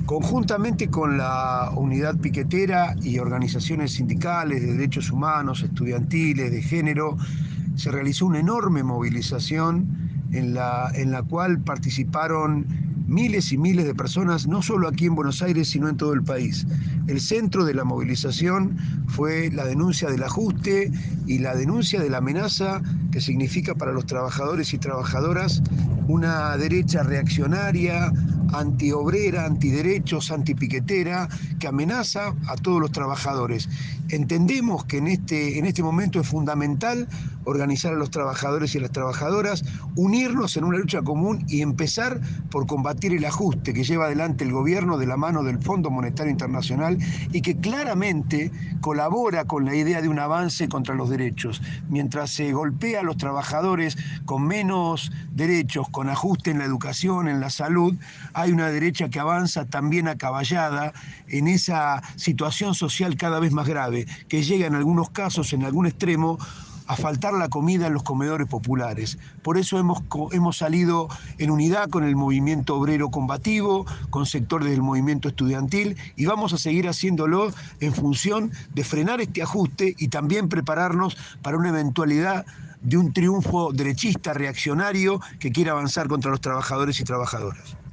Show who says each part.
Speaker 1: Conjuntamente con la unidad piquetera y organizaciones sindicales de derechos humanos, estudiantiles, de género, se realizó una enorme movilización en la cual participaron miles y miles de personas, no solo aquí en Buenos Aires, sino en todo el país. El centro de la movilización fue la denuncia del ajuste y la denuncia de la amenaza que significa para los trabajadores y trabajadoras una derecha reaccionaria, antiobrera, antiderechos, antipiquetera, que amenaza a todos los trabajadores. Entendemos que en este momento es fundamental organizar a los trabajadores y a las trabajadoras, unirnos en una lucha común y empezar por combatir el ajuste que lleva adelante el gobierno de la mano del Fondo Monetario Internacional y que claramente colabora con la idea de un avance contra los derechos. Mientras se golpea a los trabajadores con menos derechos, con ajuste en la educación, en la salud, hay una derecha que avanza también acaballada en esa situación social cada vez más grave, que llega en algunos casos, en algún extremo, a faltar la comida en los comedores populares. Por eso hemos salido en unidad con el movimiento obrero combativo, con sectores del movimiento estudiantil, y vamos a seguir haciéndolo en función de frenar este ajuste y también prepararnos para una eventualidad de un triunfo derechista, reaccionario, que quiera avanzar contra los trabajadores y trabajadoras.